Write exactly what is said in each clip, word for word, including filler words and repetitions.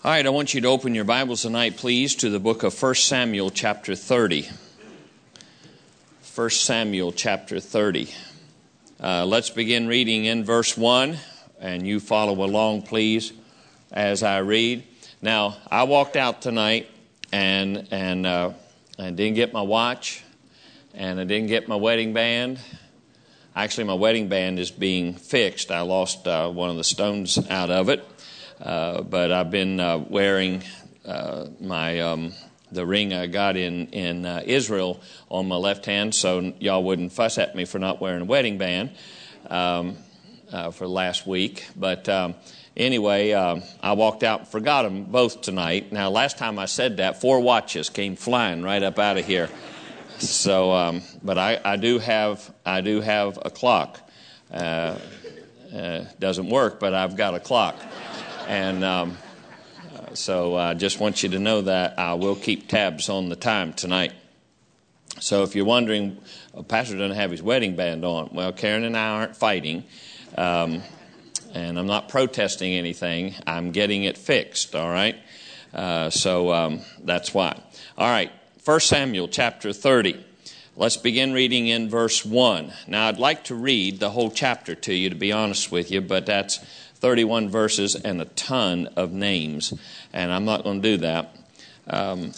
All right, I want you to open your Bibles tonight, please, to the book of First Samuel chapter thirty. First Samuel chapter thirty. Uh, let's begin reading in verse one, and you follow along, please, as I read. Now, I walked out tonight, and and uh, I didn't get my watch, and I didn't get my wedding band. Actually, my wedding band is being fixed. I lost uh, one of the stones out of it. Uh, but I've been uh, wearing uh, my um, the ring I got in in uh, Israel on my left hand, so y'all wouldn't fuss at me for not wearing a wedding band um, uh, for last week. But um, anyway, um, I walked out and forgot them both tonight. Now, last time I said that, four watches came flying right up out of here. So, um, but I, I do have I do have a clock. Uh, uh, doesn't work, but I've got a clock. And um, uh, so I just want you to know that I will keep tabs on the time tonight. So if you're wondering, oh, Pastor doesn't have his wedding band on. Well, Karen and I aren't fighting, um, and I'm not protesting anything. I'm getting it fixed, all right? Uh, so um, that's why. All right, First Samuel chapter thirty. Let's begin reading in verse one. Now, I'd like to read the whole chapter to you, to be honest with you, but that's thirty-one verses and a ton of names, and I'm not going to do that. Um,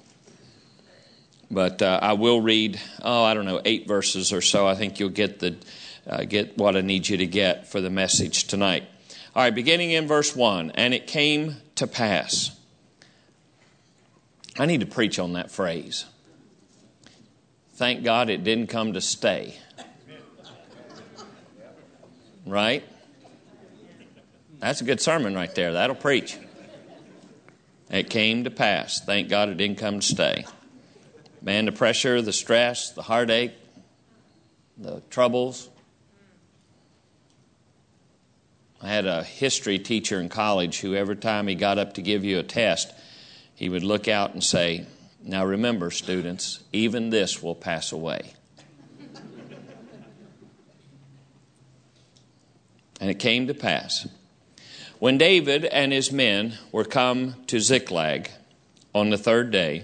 but uh, I will read, oh, I don't know, eight verses or so. I think you'll get the uh, get what I need you to get for the message tonight. All right, beginning in verse one. And it came to pass. I need to preach on that phrase. Thank God it didn't come to stay. Right? That's a good sermon right there. That'll preach. It came to pass. Thank God it didn't come to stay. Man, the pressure, the stress, the heartache, the troubles. I had a history teacher in college who every time he got up to give you a test, he would look out and say, "Now remember, students, even this will pass away." And it came to pass, when David and his men were come to Ziklag on the third day,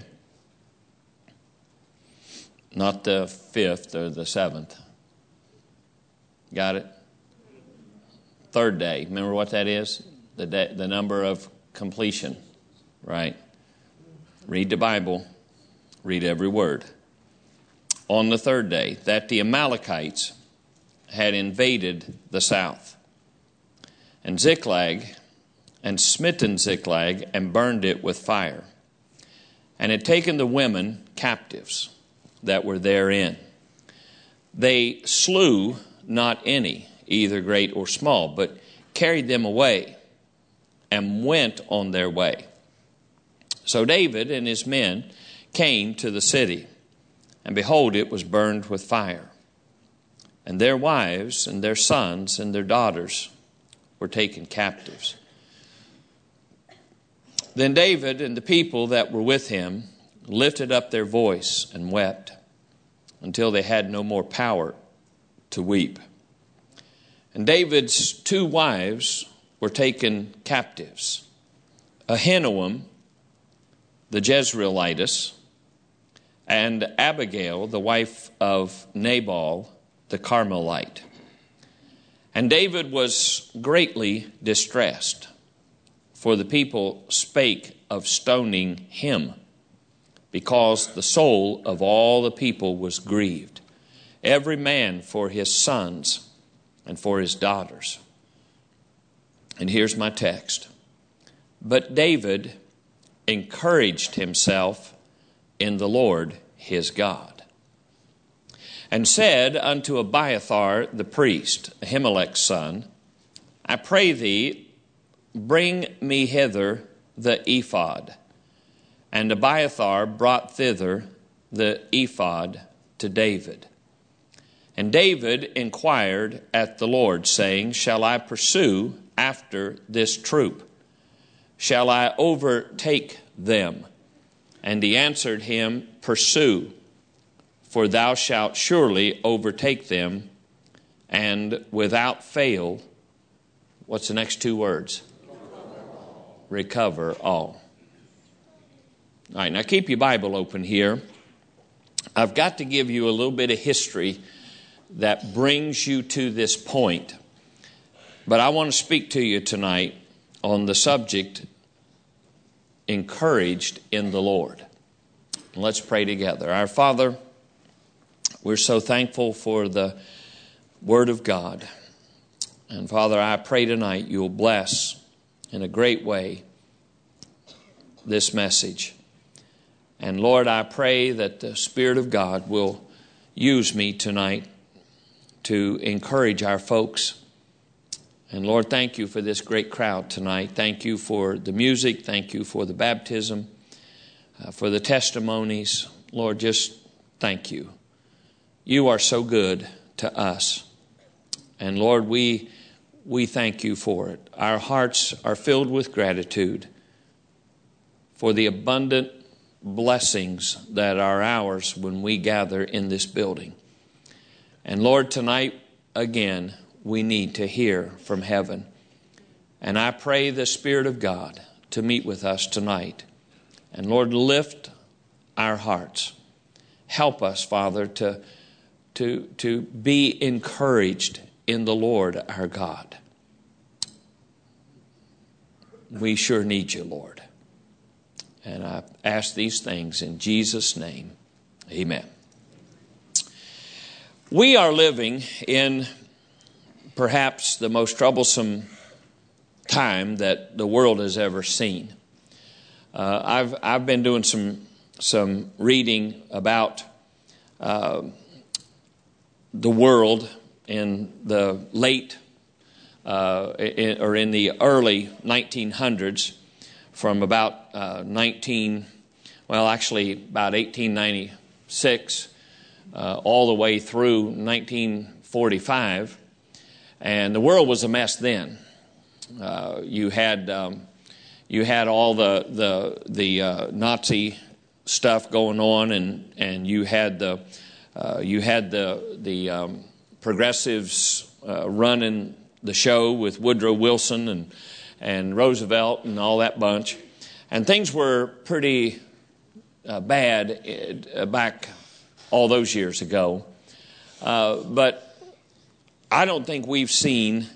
not the fifth or the seventh. Got it? Third day. Remember what that is? The day, the number of completion, right? Read the Bible. Read every word. On the third day, that the Amalekites had invaded the south, and Ziklag, and smitten Ziklag, and burned it with fire, and had taken the women captives that were therein. They slew not any, either great or small, but carried them away, and went on their way. So David and his men came to the city, and behold, it was burned with fire, and their wives and their sons and their daughters were taken captives. Then David and the people that were with him lifted up their voice and wept until they had no more power to weep. And David's two wives were taken captives, Ahinoam the Jezreelitess, and Abigail, the wife of Nabal the Carmelite. And David was greatly distressed, for the people spake of stoning him, because the soul of all the people was grieved, every man for his sons and for his daughters. And here's my text. But David encouraged himself in the Lord his God, and said unto Abiathar the priest, Ahimelech's son, I pray thee, bring me hither the ephod. And Abiathar brought thither the ephod to David. And David inquired at the Lord, saying, Shall I pursue after this troop? Shall I overtake them? And he answered him, Pursue, for thou shalt surely overtake them, and without fail, what's the next two words? recover all. All right, now keep your Bible open here. I've got to give you a little bit of history that brings you to this point. But I want to speak to you tonight on the subject, encouraged in the Lord. Let's pray together. Our Father, we're so thankful for the Word of God. And Father, I pray tonight you'll bless in a great way this message. And Lord, I pray that the Spirit of God will use me tonight to encourage our folks. And Lord, thank you for this great crowd tonight. Thank you for the music. Thank you for the baptism, uh, for the testimonies. Lord, just thank you. You are so good to us. And Lord, we we thank you for it. Our hearts are filled with gratitude for the abundant blessings that are ours when we gather in this building. And Lord, tonight, again, we need to hear from heaven. And I pray the Spirit of God to meet with us tonight. And Lord, lift our hearts. Help us, Father, to, to, to be encouraged in the Lord our God. We sure need you, Lord. And I ask these things in Jesus' name. Amen. We are living in perhaps the most troublesome time that the world has ever seen. Uh, I've I've been doing some some reading about uh, the world in the late uh, in, or in the early nineteen hundreds. From about uh, nineteen, well, actually about eighteen ninety-six, uh, all the way through nineteen forty-five, and the world was a mess then. Uh, you had um, you had all the the the uh, Nazi stuff going on, and and you had the uh, you had the the um, progressives uh, running the show with Woodrow Wilson and. and Roosevelt and all that bunch. And things were pretty uh, bad uh, back all those years ago. Uh, but I don't think we've seen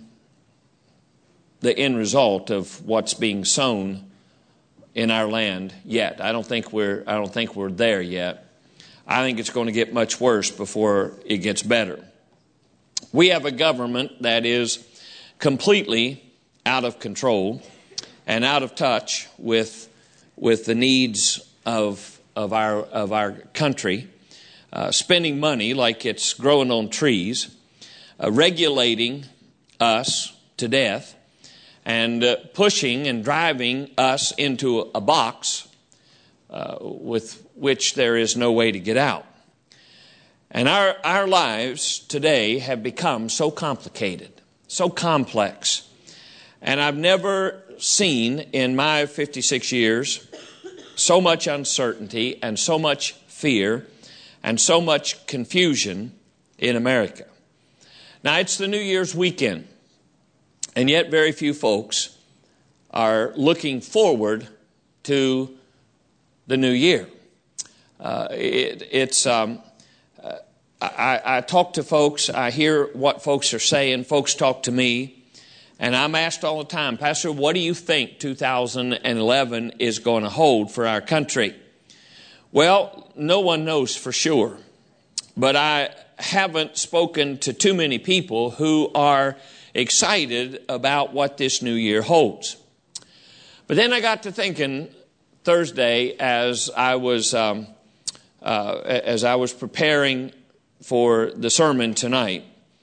the end result of what's being sown in our land yet. I don't think we're I don't think we're there yet. I think it's going to get much worse before it gets better. We have a government that is completely out of control and out of touch with with the needs of of our of our country, uh, spending money like it's growing on trees, uh, regulating us to death, and uh, pushing and driving us into a box uh, with which there is no way to get out. And our our lives today have become so complicated, so complex. And I've never seen in my fifty-six years so much uncertainty and so much fear and so much confusion in America. Now, it's the New Year's weekend, and yet very few folks are looking forward to the new year. Uh, it, it's um, uh, I, I talk to folks, I hear what folks are saying, folks talk to me. And I'm asked all the time, Pastor, what do you think two thousand eleven is going to hold for our country? Well, no one knows for sure. But I haven't spoken to too many people who are excited about what this new year holds. But then I got to thinking Thursday as I was um, uh, as I was preparing for the sermon tonight.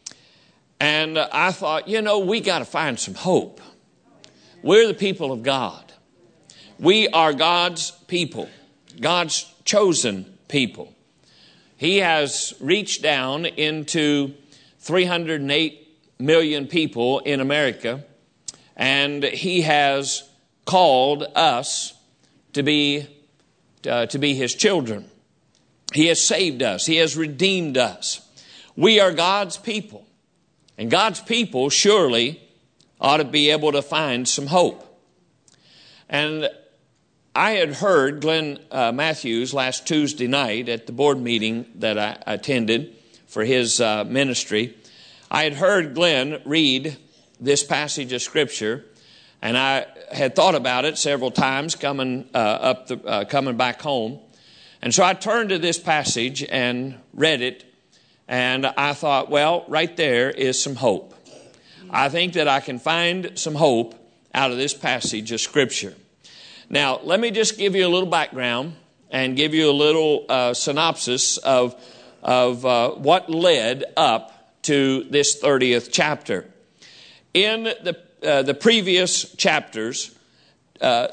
And I thought, you know, we got to find some hope. We're the people of God. We are God's people, God's chosen people. He has reached down into three hundred eight million people in America, and He has called us to be uh, to be His children. He has saved us. He has redeemed us. We are God's people. And God's people surely ought to be able to find some hope. And I had heard Glenn uh, Matthews last Tuesday night at the board meeting that I attended for his uh, ministry. I had heard Glenn read this passage of Scripture, and I had thought about it several times coming uh, up, the, uh, coming back home. And so I turned to this passage and read it, and I thought, well, right there is some hope. I think that I can find some hope out of this passage of Scripture. Now, let me just give you a little background and give you a little uh, synopsis of, of uh, what led up to this thirtieth chapter. In the, uh, the previous chapters, uh,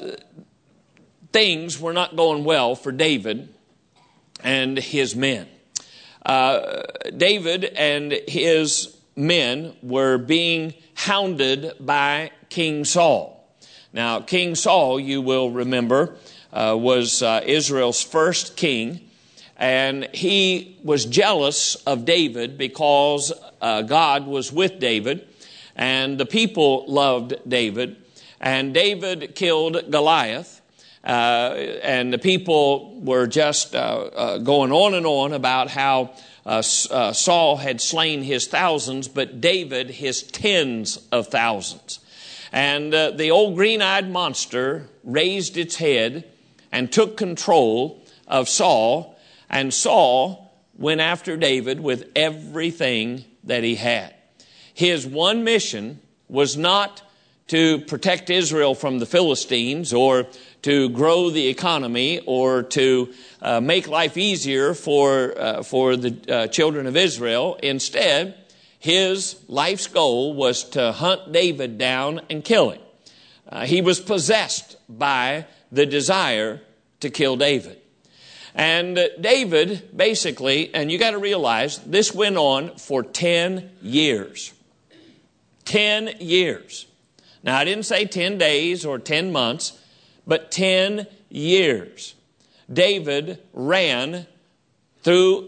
things were not going well for David and his men. Uh, David and his men were being hounded by King Saul. Now, King Saul, you will remember, uh, was uh, Israel's first king, and he was jealous of David because uh, God was with David, and the people loved David, and David killed Goliath, uh, and the people were just uh, uh, going on and on about how uh, uh, Saul had slain his thousands, but David his tens of thousands. And uh, the old green-eyed monster raised its head and took control of Saul. And Saul went after David with everything that he had. His one mission was not to protect Israel from the Philistines or to grow the economy or to uh, make life easier for, uh, for the uh, children of Israel. Instead, his life's goal was to hunt David down and kill him. Uh, he was possessed by the desire to kill David. And uh, David, basically, and you got to realize, this went on for ten years. Ten years. Now, I didn't say ten days or ten months, but ten years. David ran through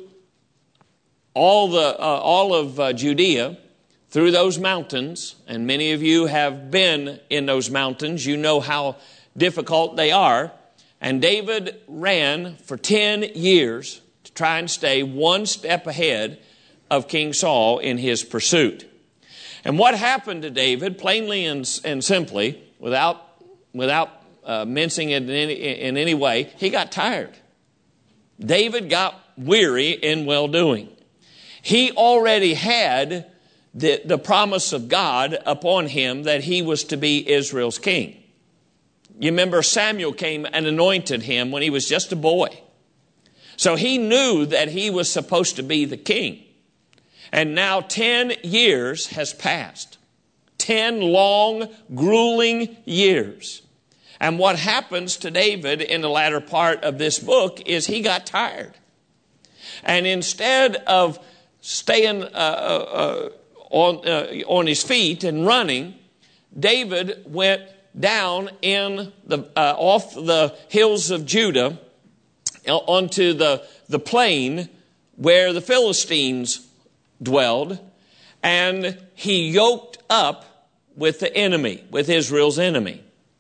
all the uh, all of uh, Judea, through those mountains, and many of you have been in those mountains. You know how difficult they are. And David ran for ten years to try and stay one step ahead of King Saul in his pursuit. And what happened to David, plainly and, and simply, without without uh, mincing it in any, in any way, he got tired. David got weary in well-doing. He already had the, the promise of God upon him that he was to be Israel's king. You remember Samuel came and anointed him when he was just a boy. So he knew that he was supposed to be the king. And now ten years has passed. Ten long, grueling years. And what happens to David in the latter part of this book is he got tired. And instead of staying uh, uh, on, uh, on his feet and running, David went down in the uh, off the hills of Judah onto the, the plain where the Philistines dwelled, and he yoked up with the enemy, with Israel's enemy.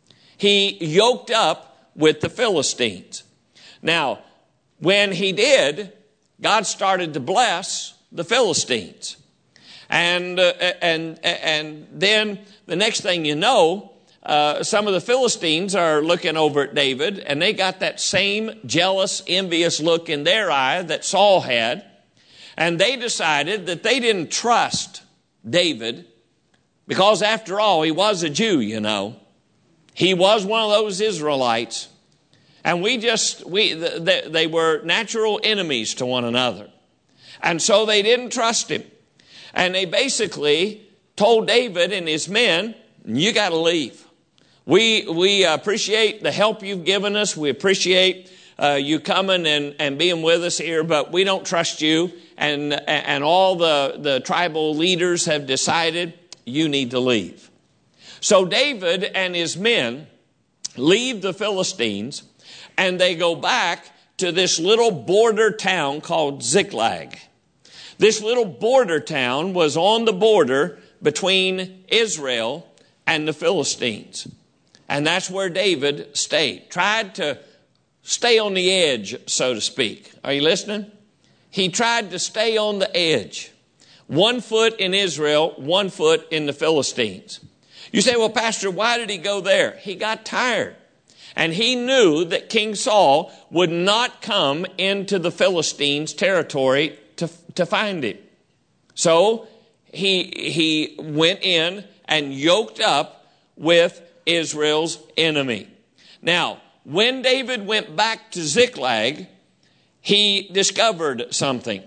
He yoked up with the Philistines. Now, when he did, God started to bless the Philistines. And, uh, and, and then the next thing you know, Uh, some of the Philistines are looking over at David, and they got that same jealous, envious look in their eye that Saul had. And they decided that they didn't trust David because, after all, he was a Jew, you know. He was one of those Israelites. And we just, we they, they were natural enemies to one another. And so they didn't trust him. And they basically told David and his men, you got to leave. We we appreciate the help you've given us. We appreciate uh, you coming and, and being with us here, but we don't trust you. And and all the, the tribal leaders have decided you need to leave. So David and his men leave the Philistines, and they go back to this little border town called Ziklag. This little border town was on the border between Israel and the Philistines. And that's where David stayed. Tried to stay on the edge, so to speak. Are you listening? He tried to stay on the edge. One foot in Israel, one foot in the Philistines. You say, well, Pastor, why did he go there? He got tired. And he knew that King Saul would not come into the Philistines' territory to, to find him. So he, he went in and yoked up with Israel's enemy. Now, when David went back to Ziklag, he discovered something.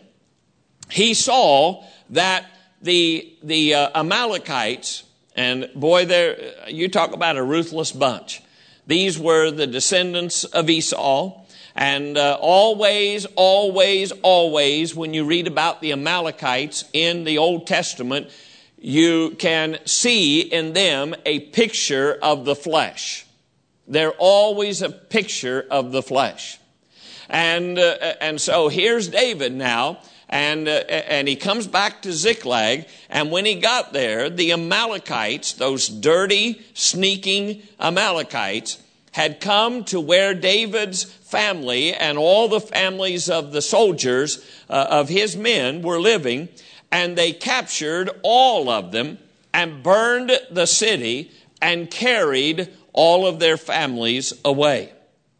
He saw that the, the uh, Amalekites, and boy, there you talk about a ruthless bunch. These were the descendants of Esau. And uh, always, always, always, when you read about the Amalekites in the Old Testament, you can see in them a picture of the flesh. They're always a picture of the flesh. And uh, and so here's David now, and uh, and he comes back to Ziklag, and when he got there, the Amalekites, those dirty, sneaking Amalekites, had come to where David's family and all the families of the soldiers uh, of his men were living, and they captured all of them and burned the city and carried all of their families away.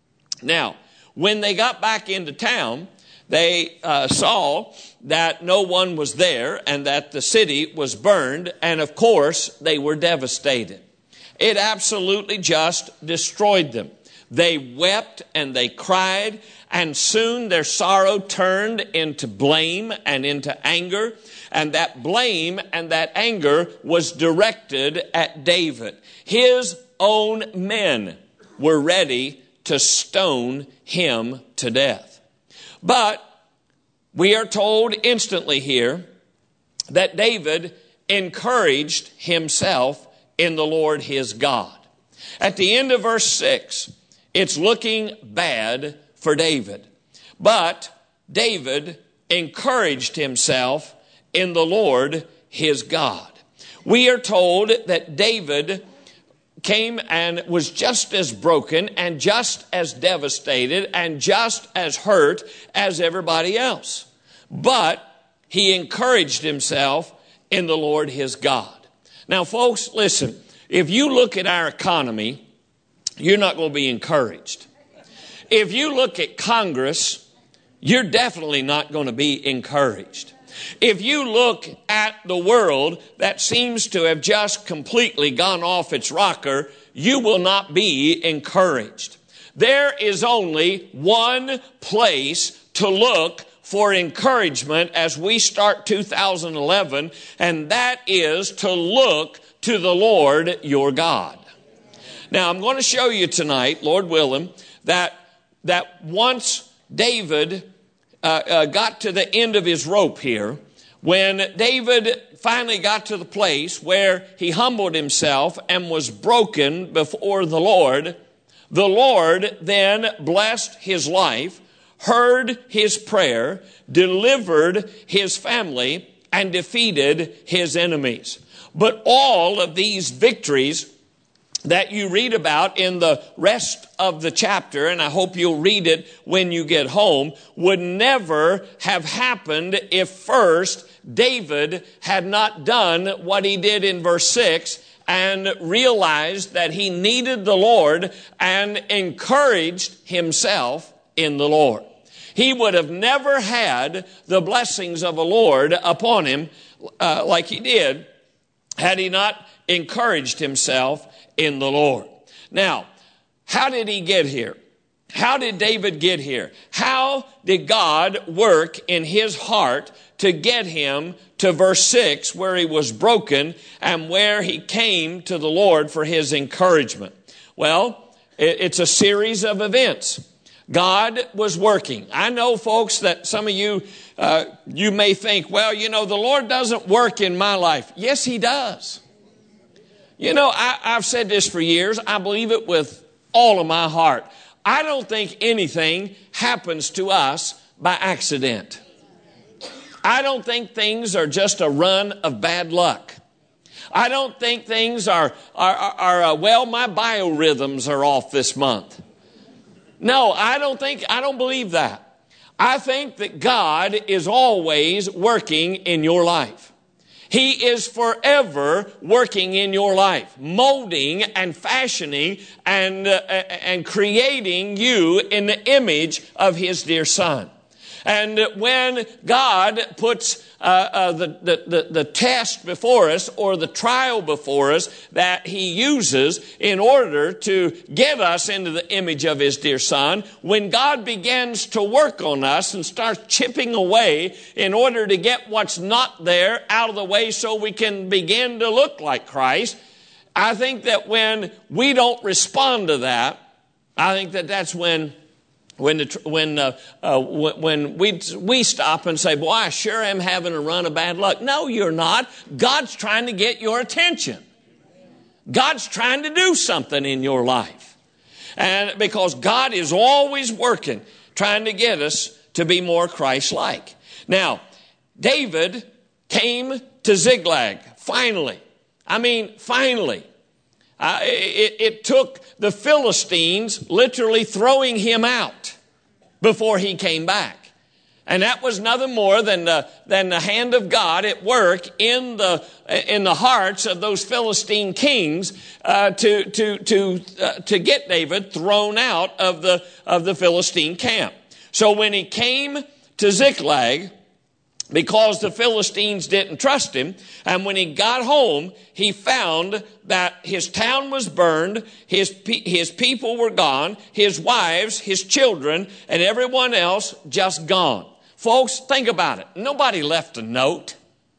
Now, when they got back into town, they uh, saw that no one was there and that the city was burned, and of course, they were devastated. It absolutely just destroyed them. They wept and they cried, and soon their sorrow turned into blame and into anger, and that blame and that anger was directed at David. His own men were ready to stone him to death. But we are told instantly here that David encouraged himself in the Lord his God. At the end of verse six, it's looking bad for David. But David encouraged himself in the Lord his God. We are told that David came and was just as broken and just as devastated and just as hurt as everybody else. But he encouraged himself in the Lord his God. Now, folks, listen, if you look at our economy, you're not going to be encouraged. If you look at Congress, you're definitely not going to be encouraged. If you look at the world that seems to have just completely gone off its rocker, you will not be encouraged. There is only one place to look for encouragement as we start two thousand eleven, and that is to look to the Lord your God. Now, I'm going to show you tonight, Lord willing, that, that once David uh, uh, got to the end of his rope here, when David finally got to the place where he humbled himself and was broken before the Lord, the Lord then blessed his life, heard his prayer, delivered his family, and defeated his enemies. But all of these victories that you read about in the rest of the chapter, and I hope you'll read it when you get home, would never have happened if first David had not done what he did in verse six and realized that he needed the Lord and encouraged himself in the Lord. He would have never had the blessings of the Lord upon him uh, like he did had he not encouraged himself in the Lord. Now, how did he get here? How did David get here? How did God work in his heart to get him to verse six, where he was broken and where he came to the Lord for his encouragement? Well, it's a series of events. God was working. I know, folks, that some of you, uh, you may think, well, you know, the Lord doesn't work in my life. Yes, he does. You know, I, I've said this for years. I believe it with all of my heart. I don't think anything happens to us by accident. I don't think things are just a run of bad luck. I don't think things are, are, are, are uh, well, my biorhythms are off this month. No, I don't think, I don't believe that. I think that God is always working in your life. He is forever working in your life, molding and fashioning and, uh, and creating you in the image of His dear Son. And when God puts uh, uh, the, the, the, the test before us or the trial before us that He uses in order to get us into the image of His dear Son, when God begins to work on us and starts chipping away in order to get what's not there out of the way so we can begin to look like Christ, I think that when we don't respond to that, I think that that's when When the, when uh, uh, when we we stop and say, "Boy, I sure am having a run of bad luck." No, you're not. God's trying to get your attention. God's trying to do something in your life, and because God is always working, trying to get us to be more Christ-like. Now, David came to Ziklag finally. I mean, finally. Uh, it, it took the Philistines literally throwing him out before he came back. And that was nothing more than the, than the hand of God at work in the, in the hearts of those Philistine kings uh, to, to, to, uh, to get David thrown out of the, of the Philistine camp. So when he came to Ziklag, because the Philistines didn't trust him, and when he got home, he found that his town was burned, his his people were gone, his wives, his children, and everyone else just gone. Folks, think about it. Nobody left a note.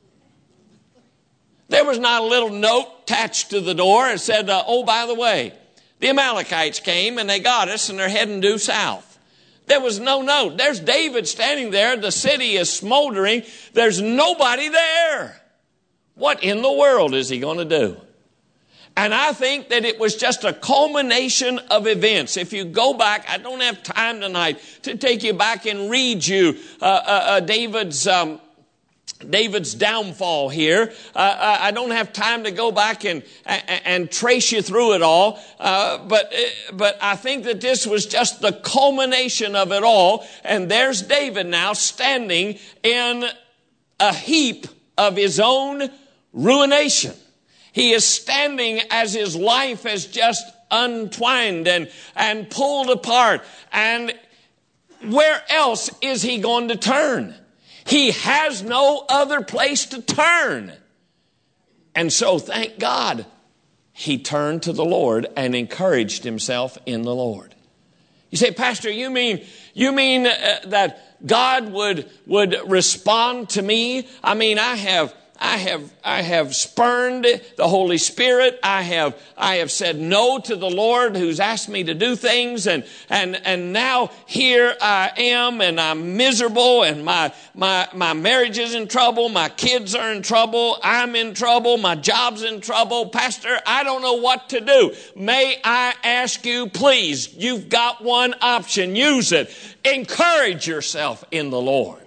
There was not a little note attached to the door that said, uh, oh, by the way, the Amalekites came and they got us and they're heading due south. There was no note. There's David standing there. The city is smoldering. There's nobody there. What in the world is he going to do? And I think that it was just a culmination of events. If you go back, I don't have time tonight to take you back and read you uh, uh, uh, David's um, David's downfall here. Uh, I don't have time to go back and, and, and trace you through it all. Uh, but, but I think that this was just the culmination of it all. And there's David now standing in a heap of his own ruination. He is standing as his life has just untwined and, and pulled apart. And where else is he going to turn? He has no other place to turn. And so, thank God, he turned to the Lord and encouraged himself in the Lord. You say, Pastor, you mean you mean uh, that God would would respond to me? I mean, I have I have I have spurned the Holy Spirit. I have I have said no to the Lord who's asked me to do things, and and and now here I am, and I'm miserable, and my my my marriage is in trouble, my kids are in trouble, I'm in trouble, my job's in trouble. Pastor, I don't know what to do. May I ask you, please, you've got one option, use it. Encourage yourself in the Lord.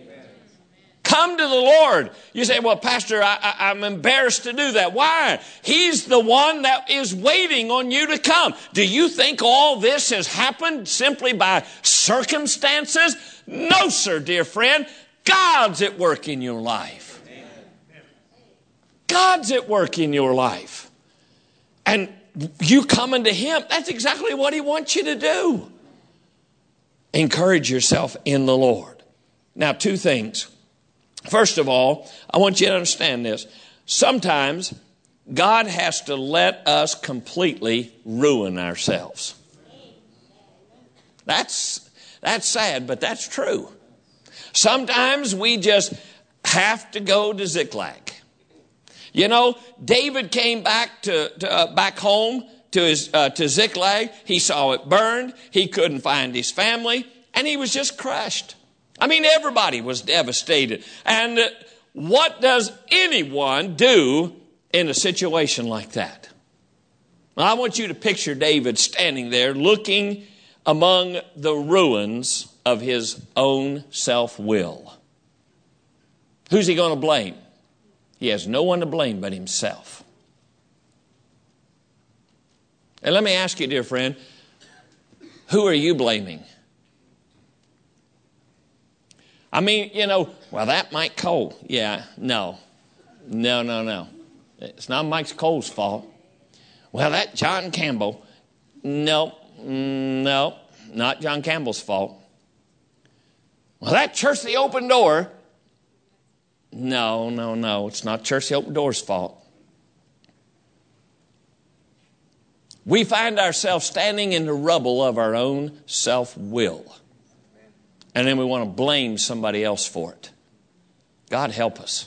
Come to the Lord. You say, well, Pastor, I, I, I'm embarrassed to do that. Why? He's the one that is waiting on you to come. Do you think all this has happened simply by circumstances? No, sir, dear friend. God's at work in your life. God's at work in your life. And you coming to Him, that's exactly what He wants you to do. Encourage yourself in the Lord. Now, two things. First of all, I want you to understand this. Sometimes God has to let us completely ruin ourselves. That's, that's sad, but that's true. Sometimes we just have to go to Ziklag. You know, David came back to, to uh, back home to his uh, to Ziklag. He saw it burned. He couldn't find his family, and he was just crushed. I mean, everybody was devastated. And uh, what does anyone do in a situation like that? Well, I want you to picture David standing there looking among the ruins of his own self-will. Who's he going to blame? he has no one to blame but himself. And let me ask you, dear friend, who are you blaming? I mean, you know, well, that Mike Cole. Yeah, no. No, no, no. It's not Mike Cole's fault. Well, that John Campbell. No, no, not John Campbell's fault. Well, that Church of the Open Door. No, no, no. It's not Church of the Open Door's fault. We find ourselves standing in the rubble of our own self-will. And then we want to blame somebody else for it. God help us.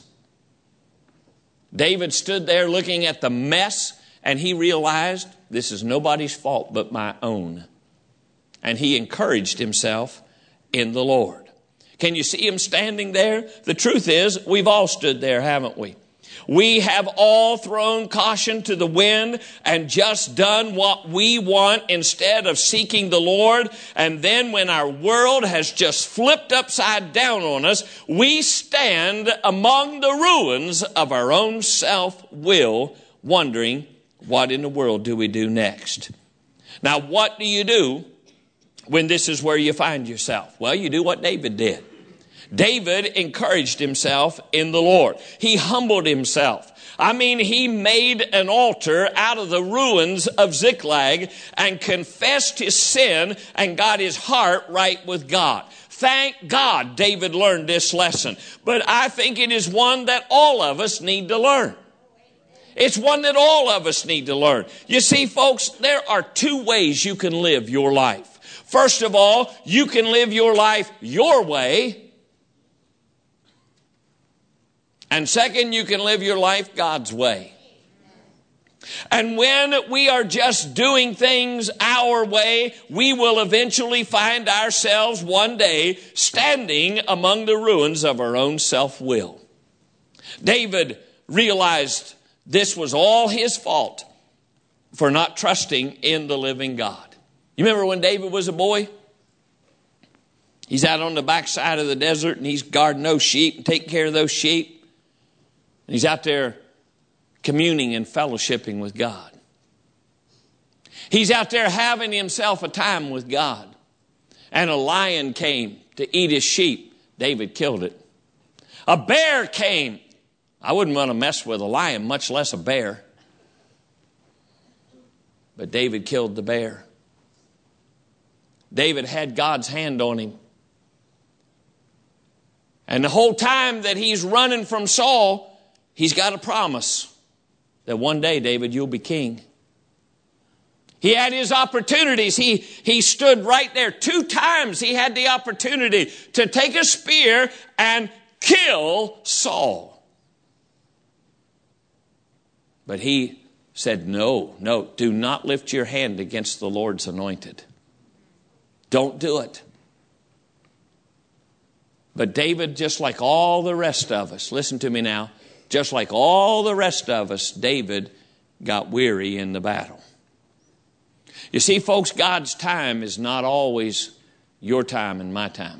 David stood there looking at the mess, and he realized this is nobody's fault but my own. And he encouraged himself in the Lord. Can you see him standing there? The truth is, we've all stood there, haven't we? We have all thrown caution to the wind and just done what we want instead of seeking the Lord. And then when our world has just flipped upside down on us, we stand among the ruins of our own self-will, wondering, what in the world do we do next? Now, what do you do when this is where you find yourself? Well, you do what David did. David encouraged himself in the Lord. He humbled himself. I mean, he made an altar out of the ruins of Ziklag and confessed his sin and got his heart right with God. Thank God David learned this lesson. But I think it is one that all of us need to learn. It's one that all of us need to learn. You see, folks, there are two ways you can live your life. First of all, you can live your life your way. And second, you can live your life God's way. And when we are just doing things our way, we will eventually find ourselves one day standing among the ruins of our own self-will. David realized this was all his fault for not trusting in the living God. You remember when David was a boy? He's out on the backside of the desert and he's guarding those sheep and taking care of those sheep. And he's out there communing and fellowshipping with God. He's out there having himself a time with God. And a lion came to eat his sheep. David killed it. A bear came. I wouldn't want to mess with a lion, much less a bear. But David killed the bear. David had God's hand on him. And the whole time that he's running from Saul, he's got a promise that one day, David, you'll be king. He had his opportunities. He, he stood right there. Two times he had the opportunity to take a spear and kill Saul. But he said, no, no, do not lift your hand against the Lord's anointed. Don't do it. But David, just like all the rest of us, listen to me now, just like all the rest of us, David got weary in the battle. You see, folks, God's time is not always your time and my time.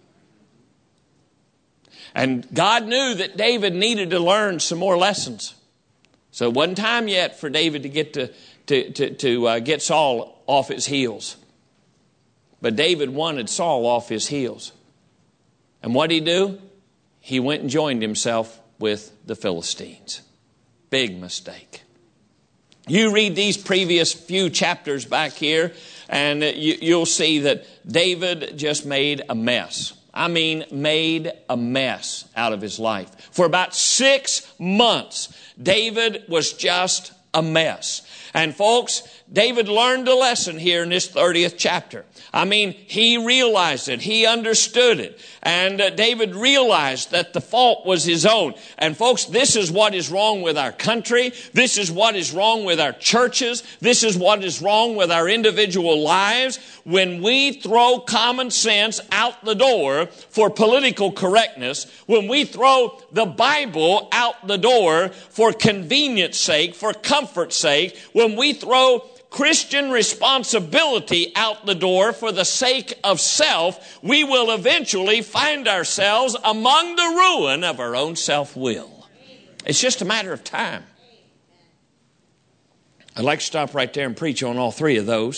And God knew that David needed to learn some more lessons. So it wasn't time yet for David to get to, to, to, to uh, get Saul off his heels. But David wanted Saul off his heels. And what did he do? He went and joined himself with the Philistines. Big mistake. You read these previous few chapters back here, and you, you'll see that David just made a mess. I mean, made a mess out of his life. For about six months, David was just a mess. And folks, David learned a lesson here in this thirtieth chapter. I mean, he realized it. He understood it. And uh, David realized that the fault was his own. And folks, this is what is wrong with our country. This is what is wrong with our churches. This is what is wrong with our individual lives. When we throw common sense out the door for political correctness, when we throw the Bible out the door for convenience sake, for comfort's sake, when we throw Christian responsibility out the door for the sake of self, we will eventually find ourselves among the ruin of our own self-will. It's just a matter of time. I'd like to stop right there and preach on all three of those.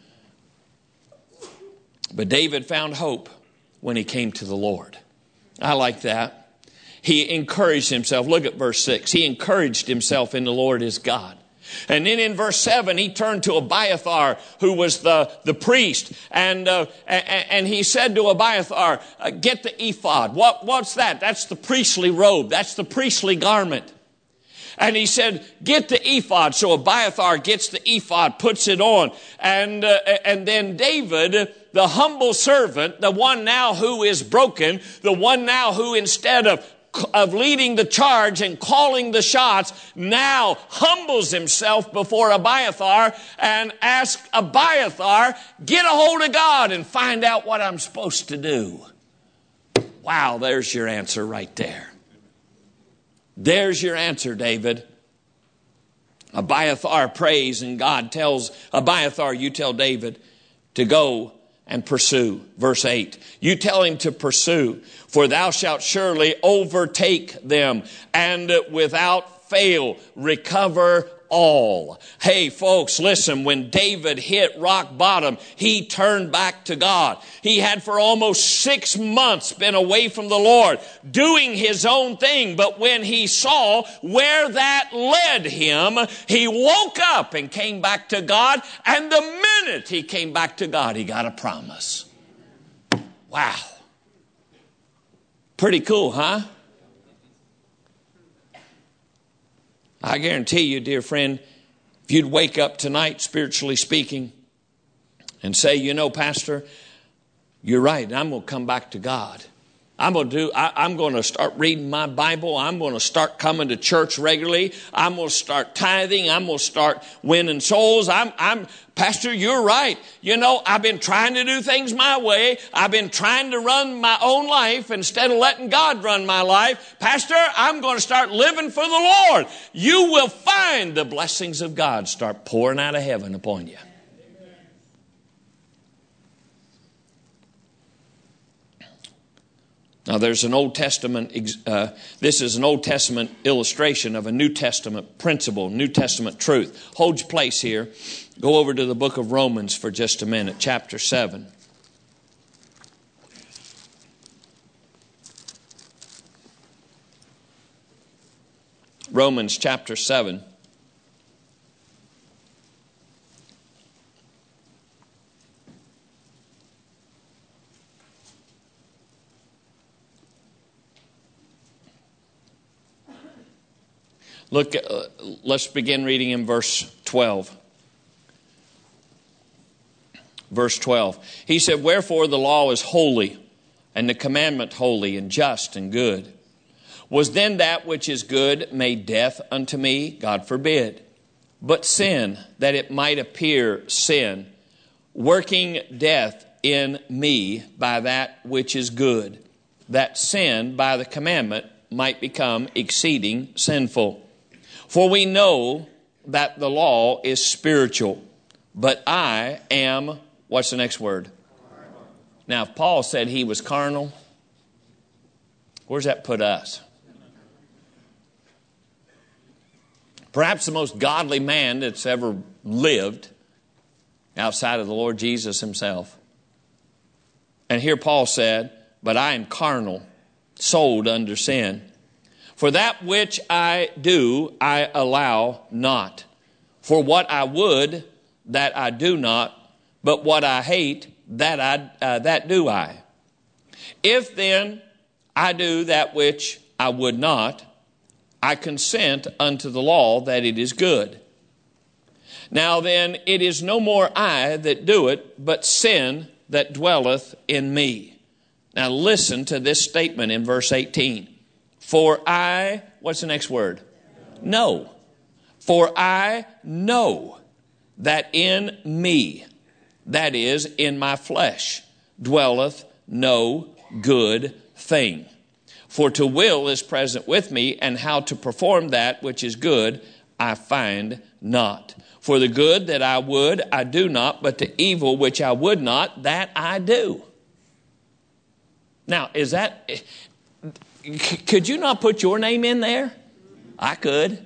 But David found hope when he came to the Lord. I like that. He encouraged himself. Look at verse six. He encouraged himself in the Lord his God. And then in verse seven, he turned to Abiathar, who was the, the priest. And, uh, and, and he said to Abiathar, uh, get the ephod. What, what's that? That's the priestly robe. That's the priestly garment. And he said, get the ephod. So Abiathar gets the ephod, puts it on. And, uh, and then David, the humble servant, the one now who is broken, the one now who instead of of leading the charge and calling the shots, now humbles himself before Abiathar and asks Abiathar, get a hold of God and find out what I'm supposed to do. Wow, there's your answer right there. There's your answer, David. Abiathar prays, and God tells Abiathar, you tell David to go and pursue. Verse eight. You tell him to pursue, for thou shalt surely overtake them, and without fail recover all. Hey folks, listen, when David hit rock bottom, he turned back to God. He had for almost six months been away from the Lord, doing his own thing. But when he saw where that led him, he woke up and came back to God. And the minute he came back to God, he got a promise. Wow. Pretty cool, huh? I guarantee you, dear friend, if you'd wake up tonight, spiritually speaking, and say, you know, Pastor, you're right, I'm going to come back to God. I'm going to do, I, I'm going to start reading my Bible. I'm going to start coming to church regularly. I'm going to start tithing. I'm going to start winning souls. I'm, I'm, Pastor, you're right. You know, I've been trying to do things my way. I've been trying to run my own life instead of letting God run my life. Pastor, I'm going to start living for the Lord. You will find the blessings of God start pouring out of heaven upon you. Now, there's an Old Testament, uh, this is an Old Testament illustration of a New Testament principle, New Testament truth. Hold your place here. Go over to the book of Romans for just a minute, chapter seven. Romans chapter seven. Look, uh, let's begin reading in verse twelve. Verse twelve. He said, wherefore the law is holy, and the commandment holy and just and good. Was then that which is good made death unto me? God forbid. But sin, that it might appear sin, working death in me by that which is good, that sin by the commandment might become exceeding sinful. For we know that the law is spiritual, but I am, what's the next word? Now, if Paul said he was carnal, where's that put us? Perhaps the most godly man that's ever lived outside of the Lord Jesus himself. And here Paul said, but I am carnal, sold under sin. For that which I do, I allow not. For what I would, that I do not, but what I hate, that I uh, that do I. If then I do that which I would not, I consent unto the law that it is good. Now then, it is no more I that do it, but sin that dwelleth in me. Now listen to this statement in verse eighteen. For I, what's the next word? Know. For I know that in me, that is, in my flesh, dwelleth no good thing. For to will is present with me, and how to perform that which is good, I find not. For the good that I would, I do not, but the evil which I would not, that I do. Now, is that... Could you not put your name in there? I could.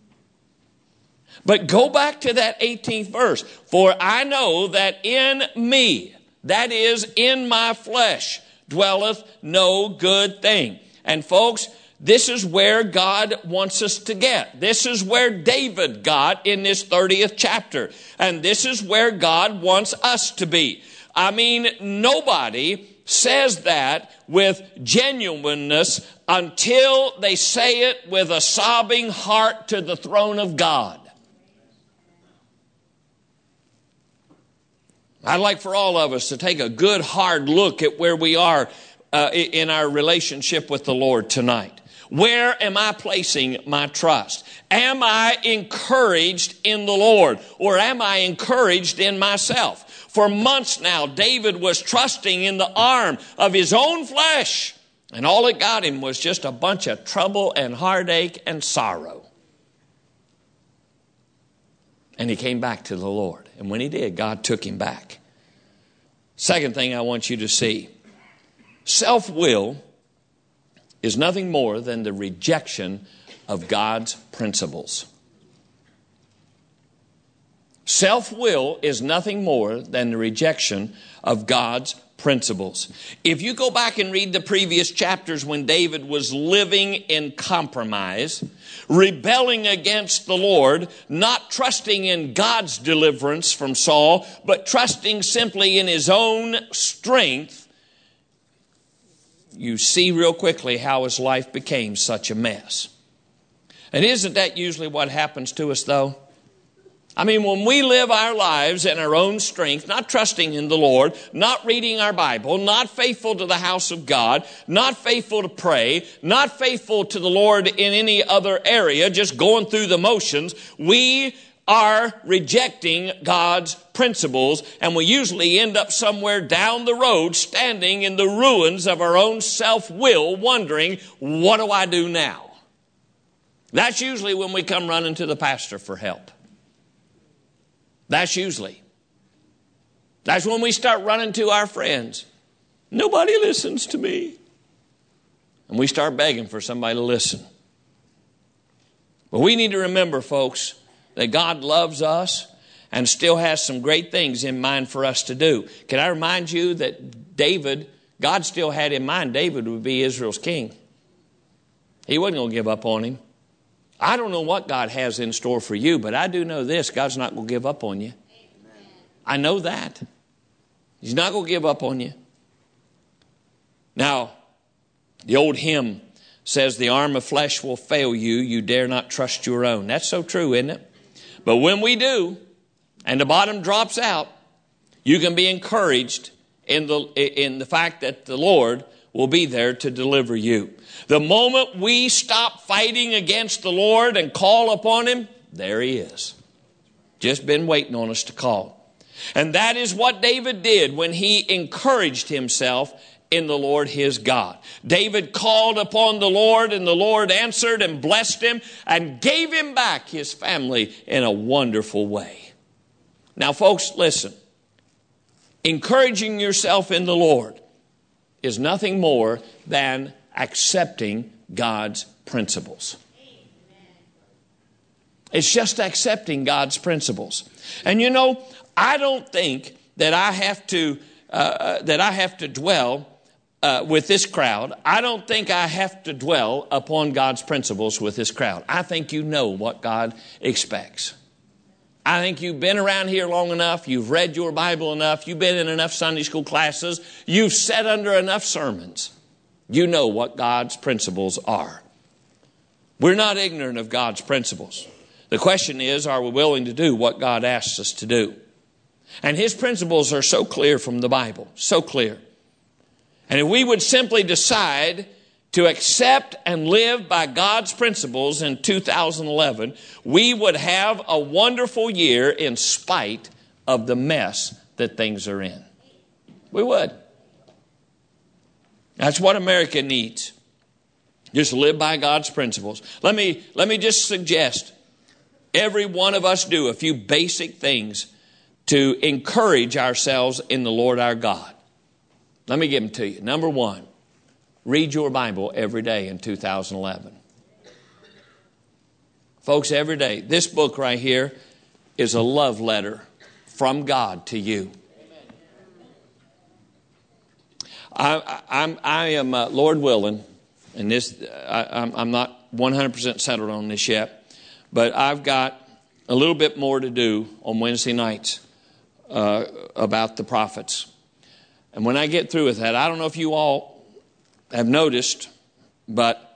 But go back to that eighteenth verse. For I know that in me, that is in my flesh, dwelleth no good thing. And folks, this is where God wants us to get. This is where David got in this thirtieth chapter. And this is where God wants us to be. I mean, nobody says that with genuineness until they say it with a sobbing heart to the throne of God. I'd like for all of us to take a good hard look at where we are uh, in our relationship with the Lord tonight. Where am I placing my trust? Am I encouraged in the Lord, or am I encouraged in myself? For months now, David was trusting in the arm of his own flesh, and all it got him was just a bunch of trouble and heartache and sorrow. And he came back to the Lord. And when he did, God took him back. Second thing I want you to see. Self-will is nothing more than the rejection of God's principles. Self-will is nothing more than the rejection of God's principles. If you go back and read the previous chapters when David was living in compromise, rebelling against the Lord, not trusting in God's deliverance from Saul, but trusting simply in his own strength, you see real quickly how his life became such a mess. And isn't that usually what happens to us, though? I mean, when we live our lives in our own strength, not trusting in the Lord, not reading our Bible, not faithful to the house of God, not faithful to pray, not faithful to the Lord in any other area, just going through the motions, we are rejecting God's principles, and we usually end up somewhere down the road standing in the ruins of our own self-will, wondering, what do I do now? That's usually when we come running to the pastor for help. That's usually. That's when we start running to our friends. Nobody listens to me. And we start begging for somebody to listen. But we need to remember, folks, that God loves us and still has some great things in mind for us to do. Can I remind you that David, God still had in mind David would be Israel's king. He wasn't going to give up on him. I don't know what God has in store for you, but I do know this. God's not going to give up on you. Amen. I know that. He's not going to give up on you. Now, the old hymn says, the arm of flesh will fail you. You dare not trust your own. That's so true, isn't it? But when we do, and the bottom drops out, you can be encouraged in the, in the fact that the Lord will be there to deliver you. The moment we stop fighting against the Lord and call upon Him, there He is. Just been waiting on us to call. And that is what David did when he encouraged himself in the Lord his God. David called upon the Lord, and the Lord answered and blessed him and gave him back his family in a wonderful way. Now, folks, listen. Encouraging yourself in the Lord is nothing more than accepting God's principles. It's just accepting God's principles. And you know, I don't think that I have to uh, that I have to dwell uh, with this crowd. I don't think I have to dwell upon God's principles with this crowd. I think you know what God expects. I think you've been around here long enough. You've read your Bible enough. You've been in enough Sunday school classes. You've sat under enough sermons. You know what God's principles are. We're not ignorant of God's principles. The question is, are we willing to do what God asks us to do? And His principles are so clear from the Bible, so clear. And if we would simply decide to accept and live by God's principles in two thousand eleven, we would have a wonderful year in spite of the mess that things are in. We would. That's what America needs. Just live by God's principles. Let me, let me just suggest every one of us do a few basic things to encourage ourselves in the Lord our God. Let me give them to you. Number one, read your Bible every day in two thousand eleven. Folks, every day, this book right here is a love letter from God to you. I, I, I'm, I am, uh, Lord willing, and this, I, I'm, I'm not one hundred percent settled on this yet, but I've got a little bit more to do on Wednesday nights uh, about the prophets. And when I get through with that, I don't know if you all have noticed, but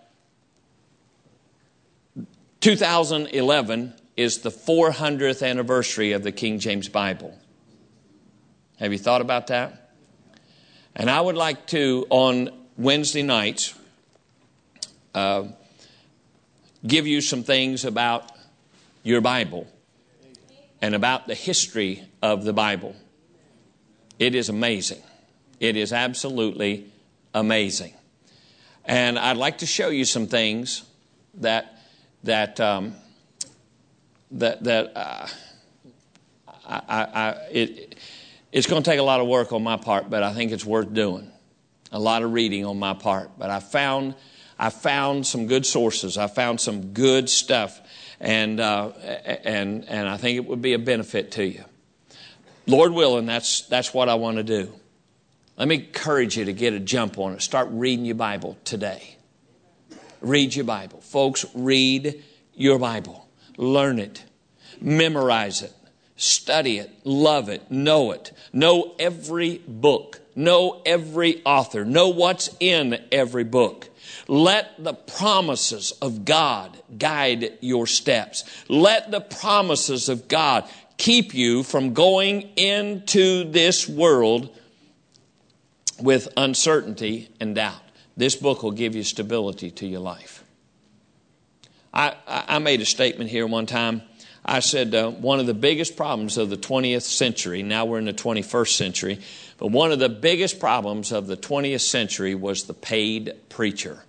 two thousand eleven is the four hundredth anniversary of the King James Bible. Have you thought about that? And I would like to, on Wednesday nights, uh, give you some things about your Bible and about the history of the Bible. It is amazing. It is absolutely amazing. And I'd like to show you some things that that um, that that uh, I, I, I it it's going to take a lot of work on my part, but I think it's worth doing. A lot of reading on my part, but I found I found some good sources. I found some good stuff, and uh, and and I think it would be a benefit to you. Lord willing, that's that's what I want to do. Let me encourage you to get a jump on it. Start reading your Bible today. Read your Bible. Folks, read your Bible. Learn it. Memorize it. Study it. Love it. Know it. Know every book. Know every author. Know what's in every book. Let the promises of God guide your steps. Let the promises of God keep you from going into this world with uncertainty and doubt. This book will give you stability to your life. I, I made a statement here one time. I said uh, one of the biggest problems of the twentieth century, now we're in the twenty-first century, but one of the biggest problems of the twentieth century was the paid preacher.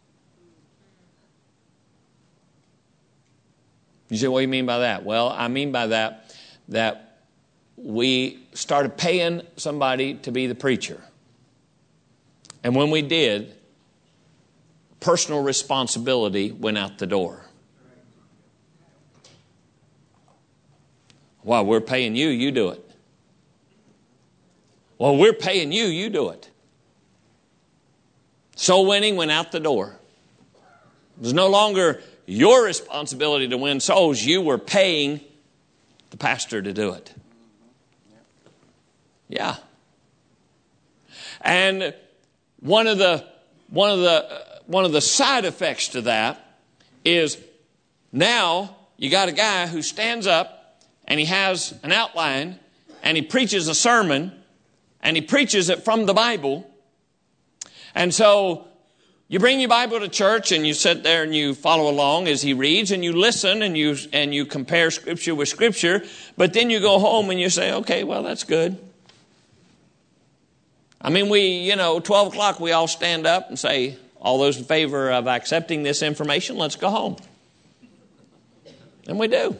You say, what do you mean by that? Well, I mean by that, that we started paying somebody to be the preacher. And when we did, personal responsibility went out the door. Well, we're paying you, you do it. Well, we're paying you, you do it. Soul winning went out the door. It was no longer your responsibility to win souls. You were paying the pastor to do it. Yeah. And one of the one of the uh, one of the side effects to that is now you got a guy who stands up and he has an outline and he preaches a sermon and he preaches it from the Bible. And so you bring your Bible to church and you sit there and you follow along as he reads and you listen and you and you compare Scripture with Scripture. But then you go home and you say, okay, well, that's good. I mean, we, you know, twelve o'clock, we all stand up and say, all those in favor of accepting this information, let's go home. And we do.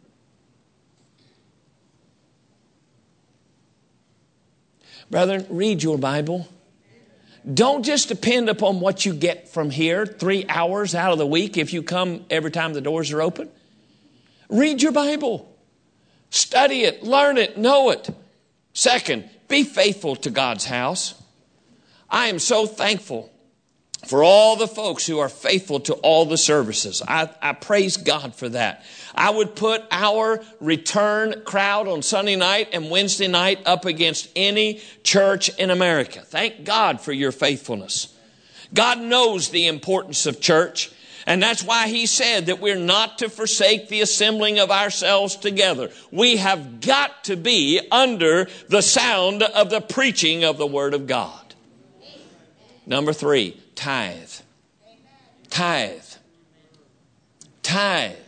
Brethren, read your Bible. Don't just depend upon what you get from here, three hours out of the week if you come every time the doors are open. Read your Bible. Study it, learn it, know it. Second, be faithful to God's house. I am so thankful for all the folks who are faithful to all the services. I, I praise God for that. I would put our return crowd on Sunday night and Wednesday night up against any church in America. Thank God for your faithfulness. God knows the importance of church. And that's why he said that we're not to forsake the assembling of ourselves together. We have got to be under the sound of the preaching of the Word of God. Number three, tithe. Tithe. Tithe.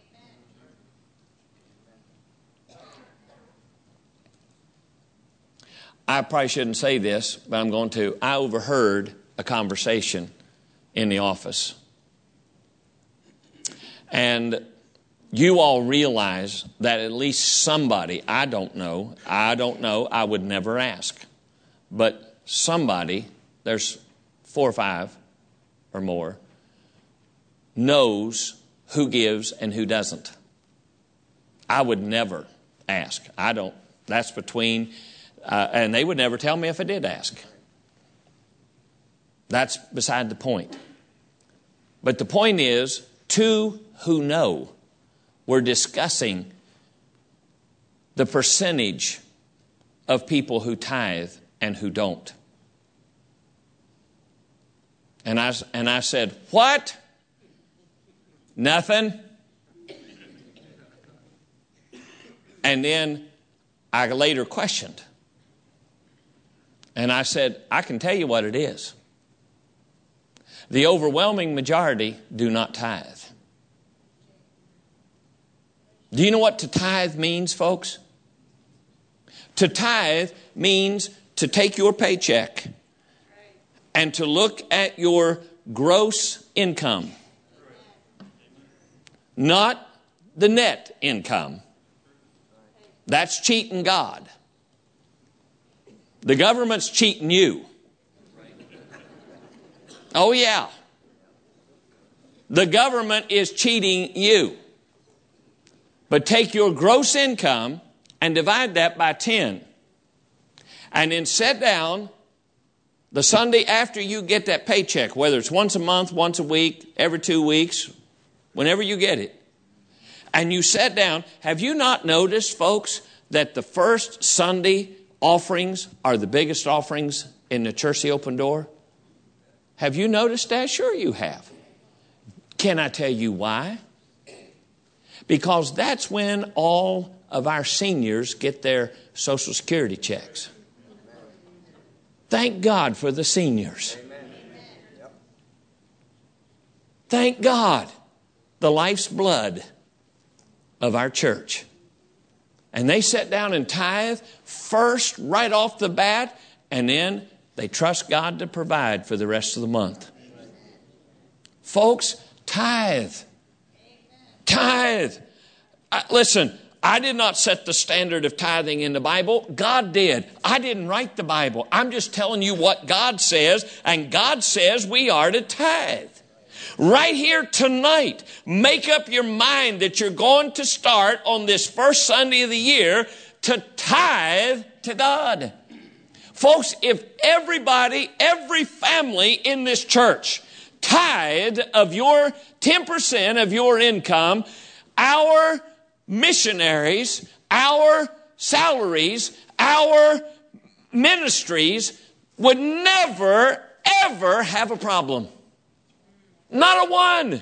I probably shouldn't say this, but I'm going to. I overheard a conversation in the office. And you all realize that at least somebody, I don't know, I don't know, I would never ask. But somebody, there's four or five or more, knows who gives and who doesn't. I would never ask. I don't. That's between, uh, and they would never tell me if I did ask. That's beside the point. But the point is, two who know were discussing the percentage of people who tithe and who don't. And I, and I said, what? Nothing? And then I later questioned. And I said, I can tell you what it is. The overwhelming majority do not tithe. Do you know what to tithe means, folks? To tithe means to take your paycheck and to look at your gross income, not the net income. That's cheating God. The government's cheating you. Oh, yeah. The government is cheating you. But take your gross income and divide that by ten. And then sit down the Sunday after you get that paycheck, whether it's once a month, once a week, every two weeks, whenever you get it. And you sat down. Have you not noticed, folks, that the first Sunday offerings are the biggest offerings in the Church the Open Door? Have you noticed that? Sure you have. Can I tell you why? Because that's when all of our seniors get their Social Security checks. Thank God for the seniors. Thank God, the life's blood of our church. And they sit down and tithe first right off the bat, and then they trust God to provide for the rest of the month. Folks, tithe. Tithe. Uh, listen, I did not set the standard of tithing in the Bible. God did. I didn't write the Bible. I'm just telling you what God says, and God says we are to tithe. Right here tonight, make up your mind that you're going to start on this first Sunday of the year to tithe to God. Folks, if everybody, every family in this church tithe of your ten percent of your income, our missionaries, our salaries, our ministries would never, ever have a problem. Not a one.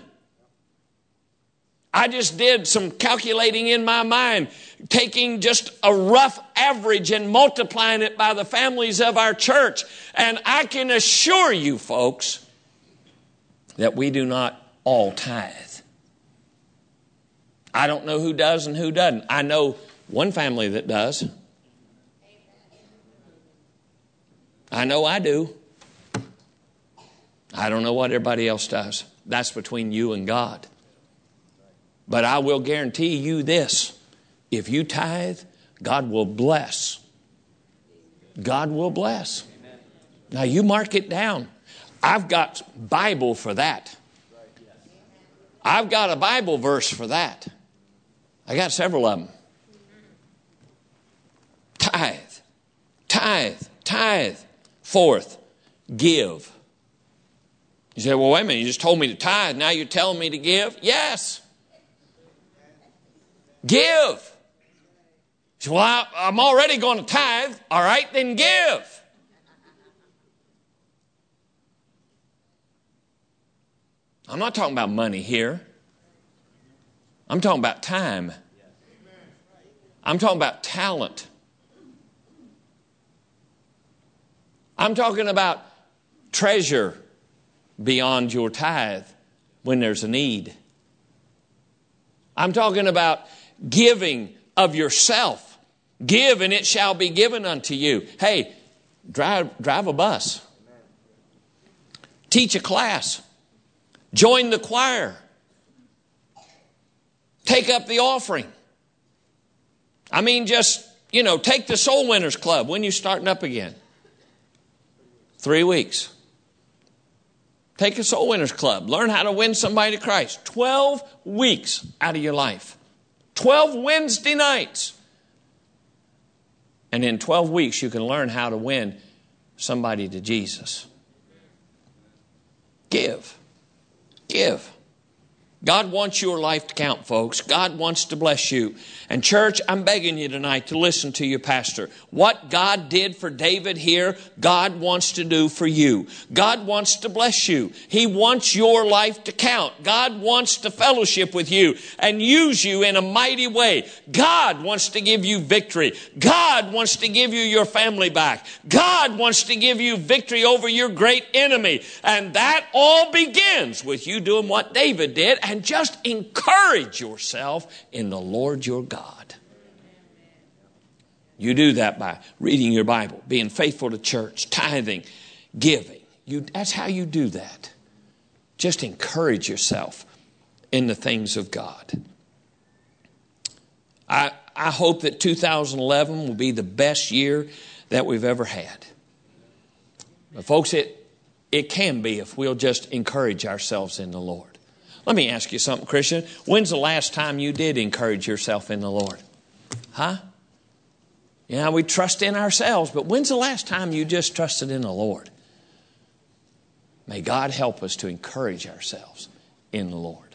I just did some calculating in my mind, taking just a rough average and multiplying it by the families of our church. And I can assure you, folks, that we do not all tithe. I don't know who does and who doesn't. I know one family that does. I know I do. I don't know what everybody else does. That's between you and God. But I will guarantee you this. If you tithe, God will bless. God will bless. Now you mark it down. I've got Bible for that. I've got a Bible verse for that. I got several of them. Tithe, tithe, tithe. Fourth, give. You say, well, wait a minute, you just told me to tithe. Now you're telling me to give? Yes. Give. So, well, I, I'm already going to tithe. All right, then give. I'm not talking about money here. I'm talking about time. I'm talking about talent. I'm talking about treasure beyond your tithe when there's a need. I'm talking about giving of yourself. Give and it shall be given unto you. Hey, drive, drive a bus. Teach a class. Join the choir. Take up the offering. I mean, just, you know, take the Soul Winners Club. When you starting up again? Three weeks. Take a soul winners club. Learn how to win somebody to Christ. Twelve weeks out of your life. Twelve Wednesday nights. And in twelve weeks, you can learn how to win somebody to Jesus. Give. Give. God wants your life to count, folks. God wants to bless you. And church, I'm begging you tonight to listen to your pastor. What God did for David here, God wants to do for you. God wants to bless you. He wants your life to count. God wants to fellowship with you and use you in a mighty way. God wants to give you victory. God wants to give you your family back. God wants to give you victory over your great enemy. And that all begins with you doing what David did, and just encourage yourself in the Lord your God. You do that by reading your Bible, being faithful to church, tithing, giving. You, that's how you do that. Just encourage yourself in the things of God. I, I hope that two thousand eleven will be the best year that we've ever had. But folks, it, it can be if we'll just encourage ourselves in the Lord. Let me ask you something, Christian. When's the last time you did encourage yourself in the Lord? Huh? You know, we trust in ourselves, but when's the last time you just trusted in the Lord? May God help us to encourage ourselves in the Lord.